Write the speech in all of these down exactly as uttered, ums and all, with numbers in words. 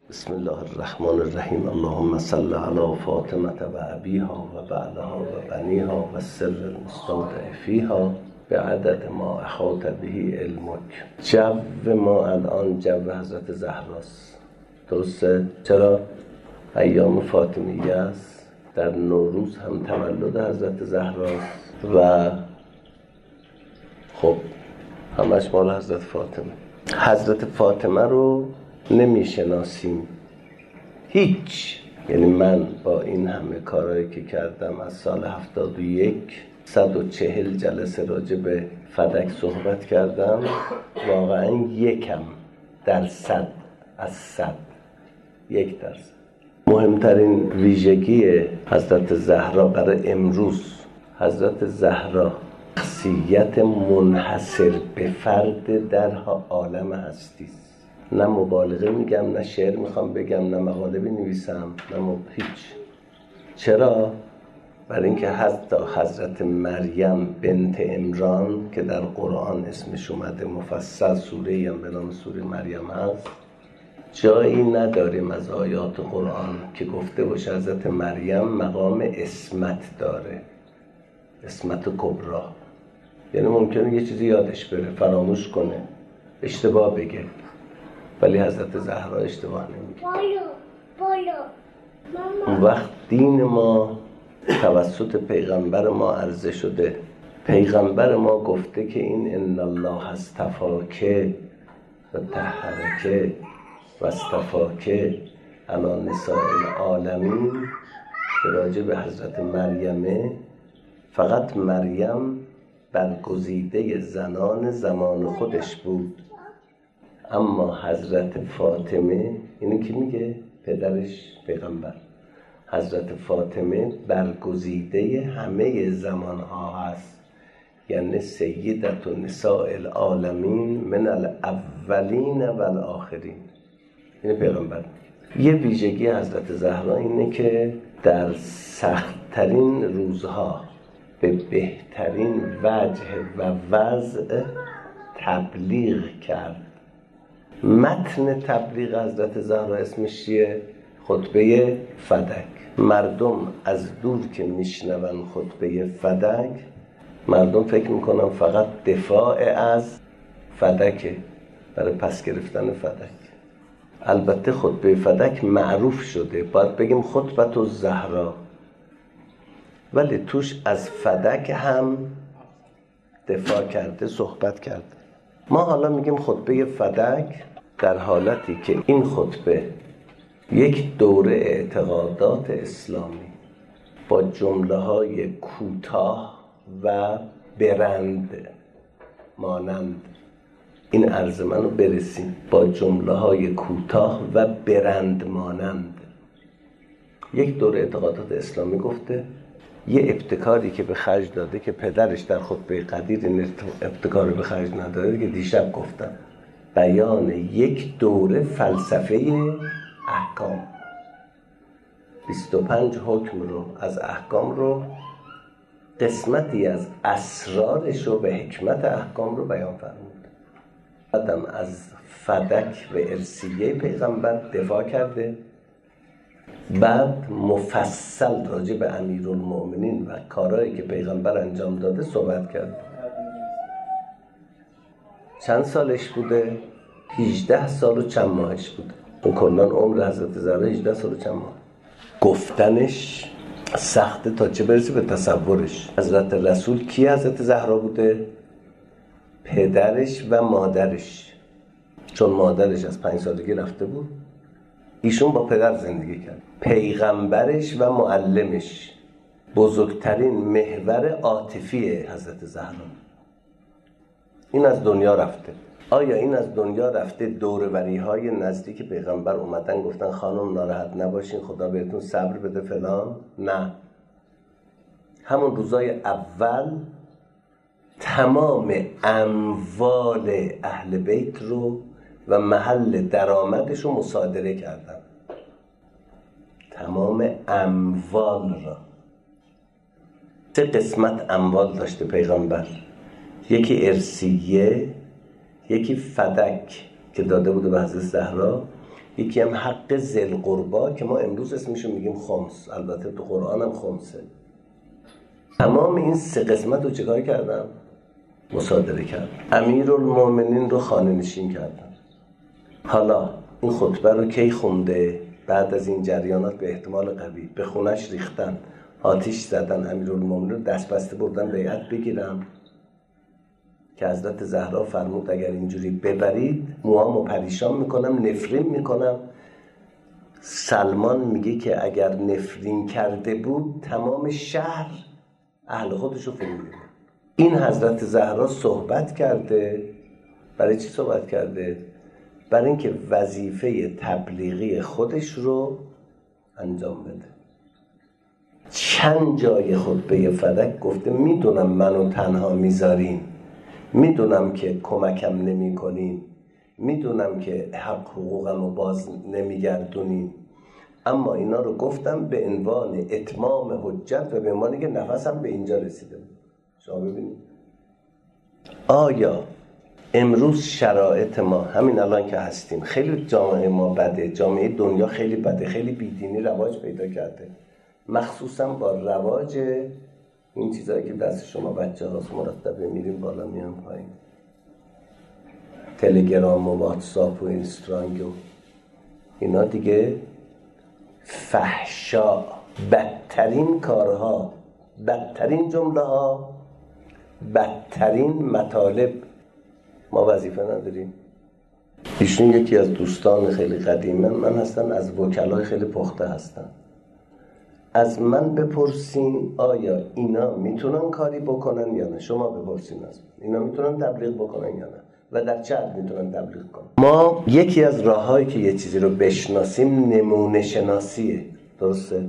بسم الله الرحمن الرحیم. اللهم صل علی فاطمه و ابیها و بعلها و بنیها و سر المستودع فیها به عدد ما احاط به علمک. جو ما الان جو حضرت زهراست، درسته؟ چرا؟ ایام فاطمیه است، در نوروز هم تولد حضرت زهراست و خب همش مال حضرت فاطمه. حضرت فاطمه رو نمیشناسیم هیچ. یعنی من با این همه کارهایی که کردم از سال هفتاد و یک صد و چهل جلسه راجع به فدک صحبت کردم، واقعا یکم درصد از صد، یک درصد. مهمترین ویژگی حضرت زهرا برای امروز، حضرت زهرا شخصیت منحصر به فرد در عالم هستی است. نه مبالغه میگم، نه شعر میخوام بگم، نه مقاله بنویسم، نه مب... هیچ. چرا؟ برای اینکه حتی حضرت مریم بنت عمران که در قرآن اسمش اومده مفصل، سوره‌ای هم به نام سوره مریم هست، جایی نداریم از آیات قرآن که گفته باشه حضرت مریم مقام اسمت داره، اسمت کبرا. یعنی ممکنه یه چیزی یادش بره، فراموش کنه، اشتباه بگه، ولی حضرت زهرا اشتباه نمیگه. بالو بالو اون وقت دین ما توسط پیغمبر ما عرضه شده. پیغمبر ما گفته که این ان الله اصطفاک و طهرک و اصطفاک علی نساء العالمین، که راجع به حضرت مریمه. فقط مریم برگزیده زنان زمان خودش بود، اما حضرت فاطمه، اینو که میگه پدرش پیغمبر، حضرت فاطمه برگزیده همه زمانها هست، یعنی سیدت نساء العالمین من الاولین و الاخرین. این پیغمبر. یه ویژگی حضرت زهرا اینه که در سخت‌ترین روزها به بهترین وجه و وضع تبلیغ کرد. متن تبلیغ حضرت زهرا اسمش چیه؟ خطبه فدک. مردم از دور که میشنون خطبه فدک، مردم فکر میکنن فقط دفاع از فدکه، برای پس گرفتن فدک. البته خطبه فدک معروف شده، باید بگیم خطبه الزهرا، ولی توش از فدک هم دفاع کرده، صحبت کرده. ما حالا میگیم خطبه فدک در حالتی که این خطبه یک دوره اعتقادات اسلامی با جمله های کوتاه و برند مانند، این عرض منو برسیم، با جمله های کوتاه و برند مانند یک دوره اعتقادات اسلامی گفته. یه ابتکاری که به خرج داده که پدرش در خطبه قدیر این ابتکار رو به خرج نداده، که دیشب گفتم، بیان یک دوره فلسفه احکام، بیست و پنج حکم رو از احکام رو، قسمتی از اسرارش رو به حکمت احکام رو بیان فرمود. بعدم از فدک و ارسیه پیغمبر دفاع کرده، بعد مفصل راجع به امیرالمؤمنین و کارهایی که پیغمبر انجام داده صحبت کرد. چند سالش بوده؟ هجده سال و چند ماهش بوده. اون کلان عمر حضرت زهرا هجده سال و چند ماه. گفتنش سخته تا چه برسه به تصورش. حضرت رسول کی حضرت زهرا بوده؟ پدرش و مادرش، چون مادرش از پنج سالگی رفته بود، ایشون با پدر زندگی کرد. پیغمبرش و معلمش، بزرگترین محور عاطفی حضرت زهرا، این از دنیا رفته. آیا این از دنیا رفته دوروری های نزدیک پیغمبر اومدن گفتن خانم ناراحت نباشین، خدا بهتون صبر بده فلان؟ نه. همون روزای اول تمام اموال اهل بیت رو و محل درآمدش رو مصادره کردن، تمام اموال را. سه قسمت اموال داشته پیغمبر، یکی ارسیه، یکی فدک که داده بوده به حضرت زهرا، یکی هم حق ذل قربا که ما امروز اسمشو میگیم خمس، البته تو قرآن هم خمسه. تمام این سه قسمت رو چکار کردم؟ مصادره کردم. امیرالمومنین رو خانه نشین کردم. حالا این خطبه رو کی خونده؟ بعد از این جریانات به احتمال قوی به خونش ریختن، آتیش زدن، امیرالمومنین رو دست بسته بردن بیعت بگیرم که حضرت زهرا فرمود اگر اینجوری ببرید موامو پریشان میکنم، نفرین میکنم. سلمان میگه که اگر نفرین کرده بود تمام شهر اهل خودشو فرو می‌برد. این حضرت زهرا صحبت کرده. برای چی صحبت کرده؟ برای اینکه وظیفه تبلیغی خودش رو انجام بده. چند جای خطبه فدک گفته میدونم منو تنها میذارین، میدونم که کمکم نمی کنین، میدونم که حق حقوقم رو باز نمیگردونین، اما اینا رو گفتم به عنوان اتمام حجت و به عنوانی که نفسم به اینجا رسیده بود. شما ببینید آیا امروز شرایط ما همین الان که هستیم، خیلی جامعه ما بده، جامعه دنیا خیلی بده، خیلی بیدینی رواج پیدا کرده، مخصوصا با رواج این چیزایی که دست شما بچه هاست، مرتبه میریم بالا میان پایین، تلگرام و واتساپ و اینستاگرام و اینا دیگه فحشا، بدترین کارها، بدترین جمله ها، بدترین مطالب. ما وظیفه نداریم. ایشون یکی از دوستان خیلی قدیمه من هستن، از وکلای خیلی پخته هستن. از من بپرسین آیا اینا میتونن کاری بکنن یا نه. شما بپرسین از من اینا میتونن تبلیغ بکنن یا نه و در چه حد میتونن تبلیغ کنن. ما یکی از راههایی که یه چیزی رو بشناسیم نمونه شناسیه. درسته؟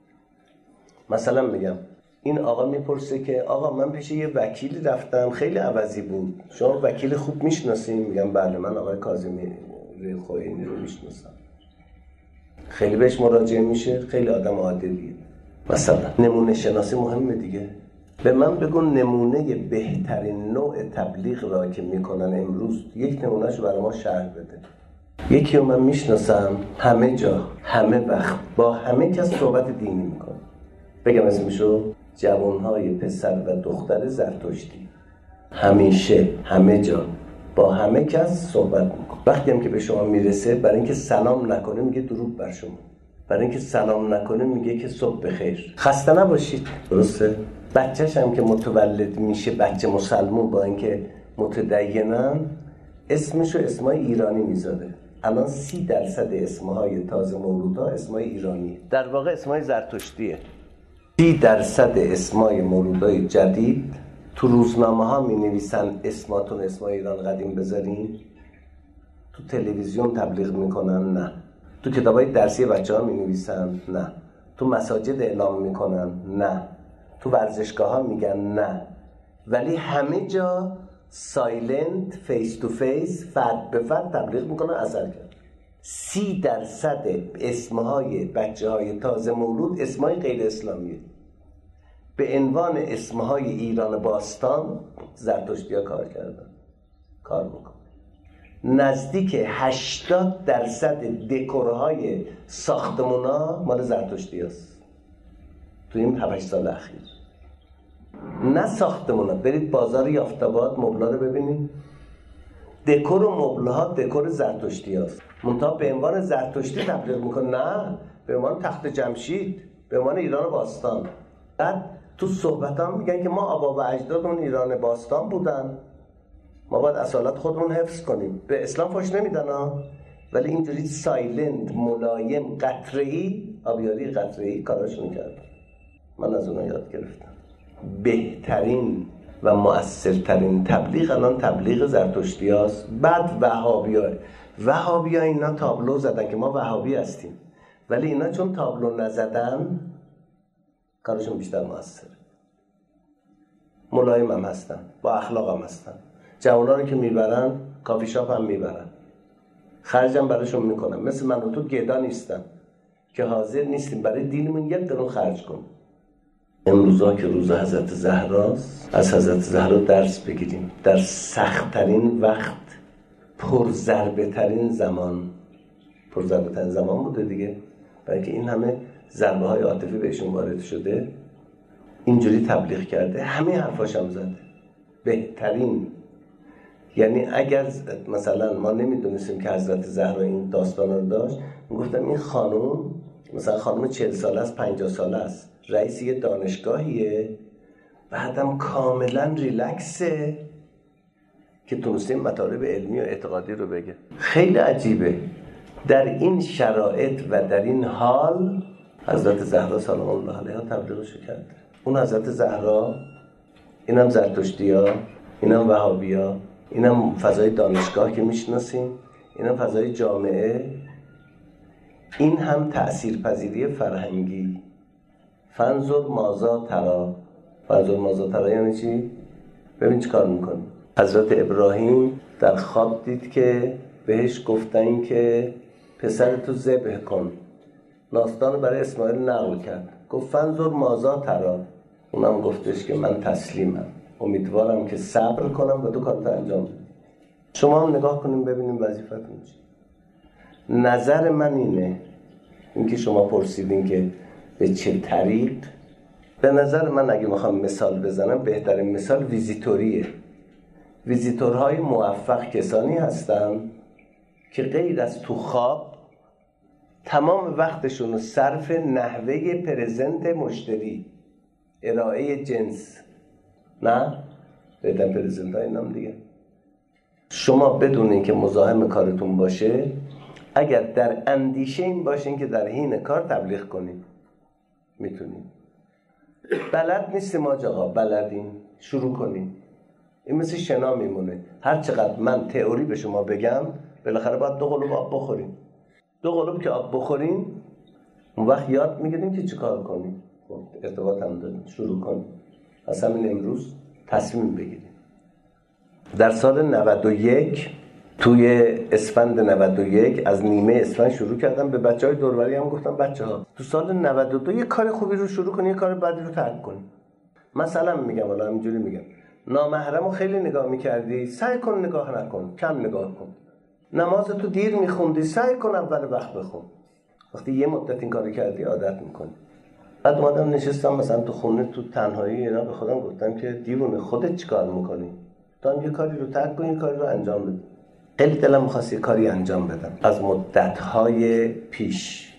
مثلا میگم این آقا میپرسه که آقا من پیش یه وکیلی رفتم خیلی عوضی بود، شما وکیل خوب میشناسین؟ میگم بله من آقای کاظمی خوئینی رو میشناسم، خیلی بهش مراجعه میشه، خیلی آدم عادلیه. مثلا نمونه شناسی مهمه دیگه. به من بگو نمونه بهترین نوع تبلیغ را که میکنن امروز، یک نمونهشو برای ما شرح بده. یکی رو من میشناسم همه جا همه وقت با همه کس صحبت دینی میکنه. بگم اسمشو؟ جوانهای پسر و دختر زرتشتی، همیشه همه جا با همه کس صحبت میکنه. وقتی هم که به شما میرسه برای اینکه سلام نکنه میگه درود بر شما، برای اینکه سلام نکنه میگه که صبح بخیر، خسته نباشید. درسته؟ بچه‌ش هم که متولد میشه، بچه مسلمون با اینکه متدینن، اسمشو اسمای ایرانی میذاره. الان سی درصد اسمهای تازه مولودها اسمای ایرانی، در واقع اسمای زرتشتیه. سی درصد اسمای مولودای جدید تو روزنامه ها می نویسن اسماتون اسمای ایران قدیم بذارین. تو تلویزیون تبلیغ میکنن؟ نه. تو کتابای درسی بچه ها می نویسن؟ نه. تو مساجد اعلام میکنن؟ نه. تو ورزشگاه ها میگن؟ نه. ولی همه جا سایلنت، فیس تو فیس، فرد به فرد تبلیغ میکنن. اثر کرد. سی درصد اسمهای بچه های تازه مولود اسمهای غیر اسلامیه. به عنوان اسمهای ایران باستان زرتشتی ها کار کردن، کار میکنن. نزدیک هشتاد درصد دکورهای ساختمون ها مال زرتشتی هست تو این هفت سال اخیر. نه ساختمون ها، برید بازار یافتاباد مبلا رو ببینید، دکور و مبله ها دکور زرتشتی هست. منتها به عنوان زرتشتی تبلیغ میکنه؟ نه، به عنوان تخت جمشید، به عنوان ایران باستان. بعد تو صحبت هم میگن که ما آبا و اجدادمون ایران باستان بودن، ما باید اصالت خودمون حفظ کنیم. به اسلام فوش نمیدن ها، ولی اینجوری سایلنت، ملایم، قطره‌ای، آبیاری قطره‌ای کاراشون کردن. من از اونها یاد گرفتم. بهترین و مؤثرترین تبلیغ الان تبلیغ زرتشتی هاست. بعد وهابی ها وهابی ها اینا تابلو زدن که ما وهابی هستیم، ولی اینا چون تابلو نزدن کارشون بیشتر مؤثره. ملایم هم هستن، با اخلاق هم هستن. جوانا رو که میبرن کافی شاپ هم میبرن، خرج هم براشون میکنن. مثل من و تو گدا نیستن که حاضر نیستیم برای دینمون یک قرون خرج کنیم. امروزا که روز حضرت زهراست، از حضرت زهرا درس بگیریم. در سخت‌ترین وقت، پرضربه ترین زمان، پرضربه‌ترین زمان بوده دیگه، برای که این همه ضربه های عاطفی بهشون وارد شده، اینجوری تبلیغ کرده، همه حرفاش هم زده بهترین. یعنی اگر مثلا ما نمیدونستیم که حضرت زهرا این داستان رو داشت، میگفتم این خانم مثلا خانم چهل ساله است، پنجاه ساله است، رئیس یه دانشگاهیه، بعدم کاملا ریلکسه که تونسته مطالب علمی و اعتقادی رو بگه. خیلی عجیبه در این شرایط و در این حال حضرت زهرا سلام الله علیها تبلیغش کرده. اون حضرت زهرا، اینم زرتشتی‌ها، اینم وهابی‌ها، اینم فضای دانشگاه که میشناسیم، اینم فضای جامعه، این هم تأثیرپذیری فرهنگی. فنظر ماذا تری، فنظر ماذا تری یعنی چی؟ ببین چی کار میکنه. حضرت ابراهیم در خواب دید که بهش گفتن که پسرتو ذبح کن، داستان رو برای اسماعیل نقل کرد، گفت فنظر ماذا تری، اونم گفتش که من تسلیمم، امیدوارم که صبر کنم و تو کارت انجام بدی. شما هم نگاه کنیم ببینیم وظیفتون چیه. نظر من اینه، اینکه شما پرسیدین که به چه طریق، به نظر من اگه میخوام مثال بزنم، بهترین مثال ویزیتوریه. ویزیتورهای موفق کسانی هستن که غیر از تو خواب تمام وقتشون رو صرف نحوه پرزنت مشتری، ارائه جنس، نه بهترین پرزنت های نام دیگه. شما بدون اینکه مزاحم کارتون باشه، اگر در اندیشه این باشین که در حین کار تبلیغ کنید، میتونید. بلد نیستیم آقا، بلدین، شروع کنید. این مثل شنا میمونه. هر چقدر من تئوری به شما بگم، بالاخره باید دو قلوب آب بخورین. دو قلوب که آب بخورین، اون وقت یاد میگیرین که چی کار کنین. ارتباط هم دارین، شروع کنین. از همین امروز تصمیم بگیرین. در سال نود و یک، توی اسفند نود و یک، از نیمه اسفند شروع کردم، به بچهای دوروبری هم گفتم بچه ها تو سال نود و دو یه کار خوبی رو شروع کنی، یه کار بدی رو ترک کنی. مثلا میگم، والا همینجوری میگم، نامحرمو خیلی نگاه میکردی، سعی کن نگاه نکن، کم نگاه کن. نمازتو دیر میخوندی، سعی کن اول وقت بخون. وقتی یه مدت این کارو کردی عادت میکنی. بعد اومدم نشستم مثلا تو خونه تو تنهایی، اینا به خودم گفتم که دیوونه خودت چیکار میکنی؟ تو یه کاری رو ترک کن، یه کاری رو انجام بده. خیلی دلم می‌خواست یه کاری انجام بدم. از مدت‌های پیش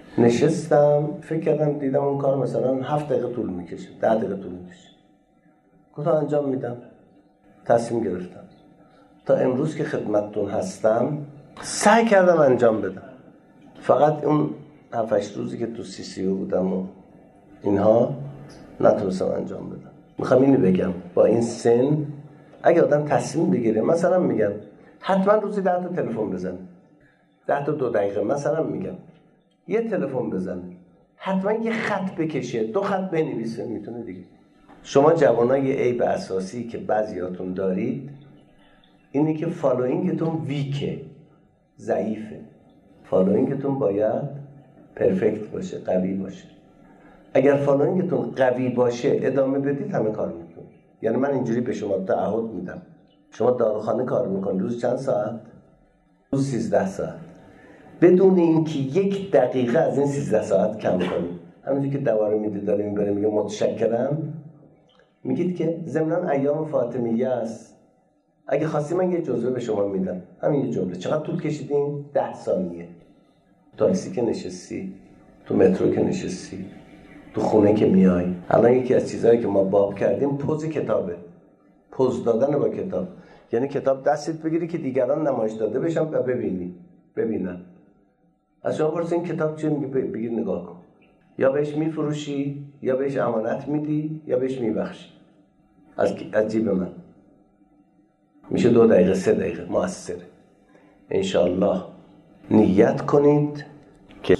نشستم فکر کردم، دیدم اون کار مثلا هفت دقیقه طول میکشه، ده دقیقه طول میکشه. گفتم انجام میدم. تصمیم گرفتم. تا امروز که خدمتتون هستم سعی کردم انجام بدم. فقط اون هفت هشت روزی که تو سی سی او بودم و اینها نتونستم انجام بدم. میخوام اینو بگم، با این سن اگه آدم تصمیم بگیره، مثلا میگم حتما روزی ده تا تلفن بزنه، ده تا دو دقیقه مثلا میگم یه تلفن بزنه، حتما یه خط بکشه، دو خط بنویسه، میتونه دیگه. شما جوانا یه عیب اساسی که بعضیاتون دارید اینه که فالوینگتون ویکه، ضعیفه. فالوینگتون باید پرفکت باشه، قوی باشه. اگر فالوینگتون قوی باشه ادامه بدید همه کار میکنید. یعنی من اینجوری به شما تعهد میدم، شما داروخانه کار میکنید، روز چند ساعت؟ روز سیزده ساعت، بدون اینکه یک دقیقه از این سیزده ساعت کم کنید. همینجوری که دواره میده داره میبره میگه متشکرم، میگید که ضمناً ایام فاطمیه است، اگه خواستی من یه جزوه به شما میدم. همین یه جمله. چقدر طول کشیدین؟ ده ثانیه. تاکسی که نشستی، تو مترو که نشستی، تو خونه که میای. الان یکی از چیزهایی که ما باب کردیم پوز کتابه. پوز دادن با کتاب، یعنی کتاب دستت بگیری که دیگران نمایش داده بشن و ببینی، ببینن. از شما پرسین کتاب چیه؟ میگه بگیر نگاه کن. یا بهش میفروشی، یا بهش امانت میدی، یا بهش میبخشی. از از جیب من میشه دو دقیقه سه دقیقه موثره. انشاءالله نیت کنید که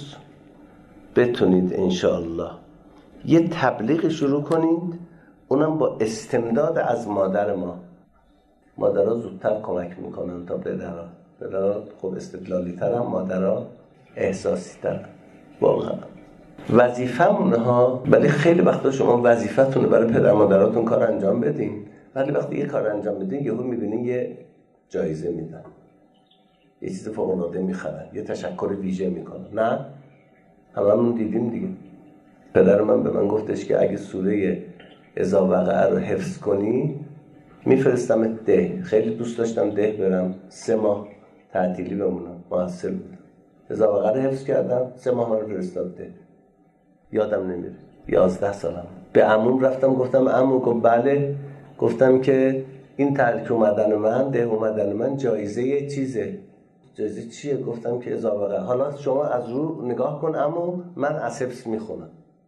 بتونید انشاءالله یه تبلیغ شروع کنید، اونم با استمداد از مادر ما. مادرها زودتر کمک میکنن تا پدرها. پدرها خب استدلالی تر هم، مادرها احساسی تر. واقعا وظیفمونه ها. ولی خیلی وقتا شما وظیفتونه برای پدر مادراتون کار انجام بدین، ولی وقتی یه کار انجام بدین یهو میبینین یه جایزه میدن، یه چیز فوق‌العاده میخرن، یه تشکر ویژه میکنن. نه هممون دیدیم دیگه. پدر من به من گفتش که اگه سوره اذا وقع رو حفظ کنی میفرستم ده. خیلی دوست داشتم ده برم، سه ماه تعطیلی بمونم، محصل بودم. اذا وقع رو حفظ کردم، سه ماه من رو فرستاد ده. یادم نمیره، یازده سالم. به عموم رفتم گفتم عمو. گفت بله. گفتم که این ترک اومدن من، ده اومدن من جایزه یه چیزه. جایزه چیه؟ گفتم که اذا وقع. حالا شما از رو نگاه کن عمو، من از حفظ میخونم.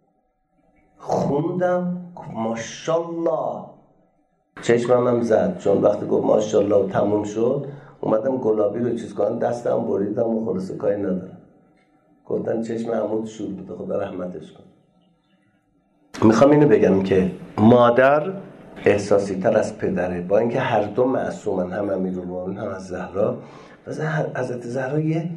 خوندم، گفت ماشاءالله. چشمم هم زد، چون وقتی گفت ماشاءالله و تموم شد اومدم گلابی رو چیز کنم، دستم بریدم و خلاصه کاری ندارم. گفتن چشم عمود شور بوده، خدا رحمتش کن. میخوام اینو بگم که مادر احساسی تر از پدره، با اینکه هر دو معصومن، هم امیرالمومنین هم از زهرا. واسه حضرت زهرا یه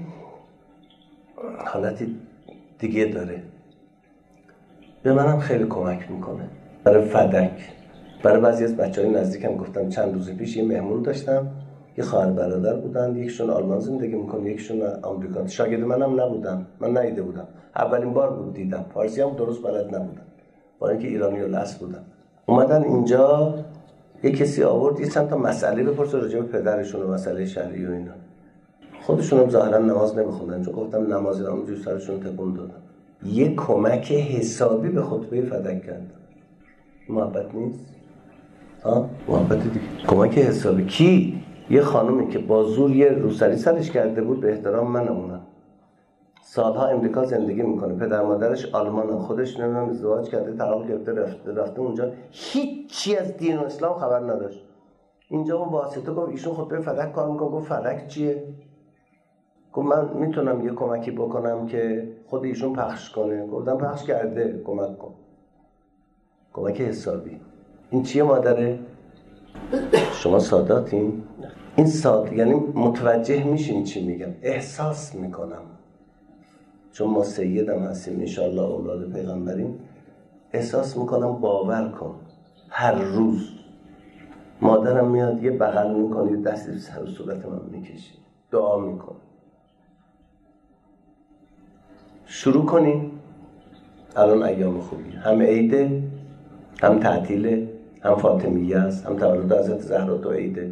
حالتی دیگه داره، به منم خیلی کمک میکنه. برای فدک، برای بعضی از بچهای نزدیکم گفتم. چند روز پیش یه مهمون داشتم، یه خواهر برادر بودن، یکیشون آلمان زندگی میکنه، یکیشون آمریکا. شاگرد منم نبودن، من ندیده بودم، اولین بار بود دیدم. فارسی هم درست بلد نبودن، با اینکه ایرانی الاصل بودن. اومدن اینجا، یه کسی آورد یه چند تا مسئله بپرسه راجع به پدرشون و مسئله شرعی و اینا. خودشون هم ظاهرا نماز نمیخوندن، چون گفتم نماز رو همونجوری سرشون تکون دادن. یه کمک حسابی به خطبه فدک کردن. محبت نیست؟ ها؟ محبت دیگه. کمک حسابی. کی؟ یه خانومی که با زور یه روسری سرش کرده بود، به احترام من اونم. سالها امریکا زندگی میکنه، پدر مادرش آلمانه، خودش نمیدونم ازدواج کرده، طلاق گرفته، رفته رفته اونجا، هیچی از دین و اسلام خبر نداشت. اینجا اون واسطه گفت ایشون خطبه فدک کار میکنه. گفت فدک چیه؟ گفت من میتونم یه کمکی بکنم که خود ایشون پخش کنه. گفتم پخش کرده، کمک کن. کمک حسابی. این چیه مادره؟ شما ساداتین؟ این ساد یعنی متوجه میشین چی میگم، احساس میکنم، چون ما سیدم هستیم انشاءالله، اولاد پیغمبریم. احساس میکنم، باور کن. هر روز مادرم میاد یه بغل میکنه، یه دستی سر صورت من میکشه، دعا میکنه. شروع کنین. الان ایام خوبی، هم عیده، هم تعطیله، هم فاطمیه است، هم تولد حضرت زهرا تو عیده.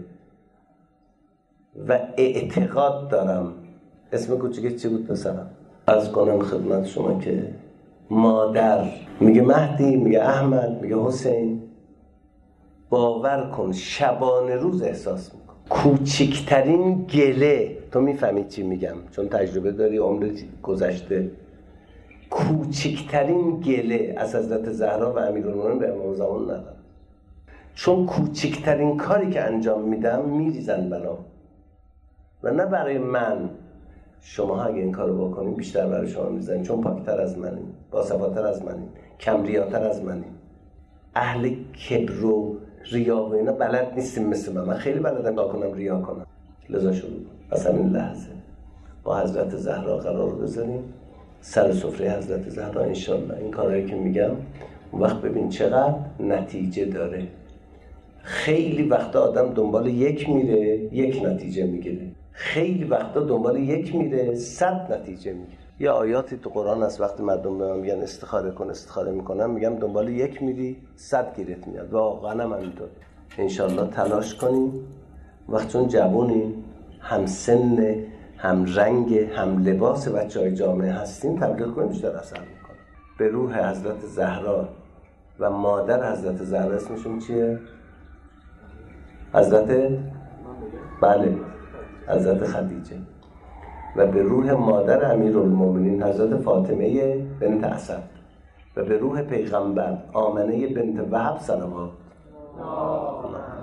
و اعتقاد دارم، اسم کوچیکش چی بود پسرم؟ عرض کنم خدمت شما که مادر میگه مهدی، میگه احمد، میگه حسین، باور کن شبانه روز احساس میکن. کوچکترین گله، تو میفهمی چی میگم چون تجربه داری، عمر گذشته. کوچکترین گله از حضرت زهرا و امیرالمومنین به امام زمان ندارم، چون کوچکترین کاری که انجام میدم میریزن بلا. و نه برای من، شما اگه این کارو بکنین بیشتر برای شما میزنین، چون پاکتر از منین، باصفاتر از منین، کمریاتر از منین. اهل کبر و ریا و اینا بلد نیستیم مثل من. من خیلی بلدم با کنم ریا کنم. لذا شروع کنم. پس همین لحظه با حضرت زهرا قرار بذاریم سر سفره حضرت زهرا انشالله. این کارهایی که میگم اون وقت ببین چقدر نتیجه داره. خیلی وقتا آدم دنبال یک میره، یک نتیجه میگیره. خیلی وقتا دنبال یک میره، صد نتیجه میگیره. یه آیاتی تو قرآن هست وقتی مردم به من میگن استخاره کن، استخاره میکنم، میگم دنبال یک میری، صد گیرت میاد. واقعا هم همینطور. انشالله تلاش کنیم. وقت چون جوونی، هم سن، هم رنگ، هم لباس بچهای جامعه هستیم، تبلیغ کنیم بیشتر اثر میکنه. به روح حضرت زهرا و مادر حضرت زهرا، اسمشون چیه؟ حضرت بله حضرت خدیجه. و به روح مادر امیرالمومنین حضرت فاطمه بنت اسد. و به روح پیغمبر آمنه بنت وهب صلوات.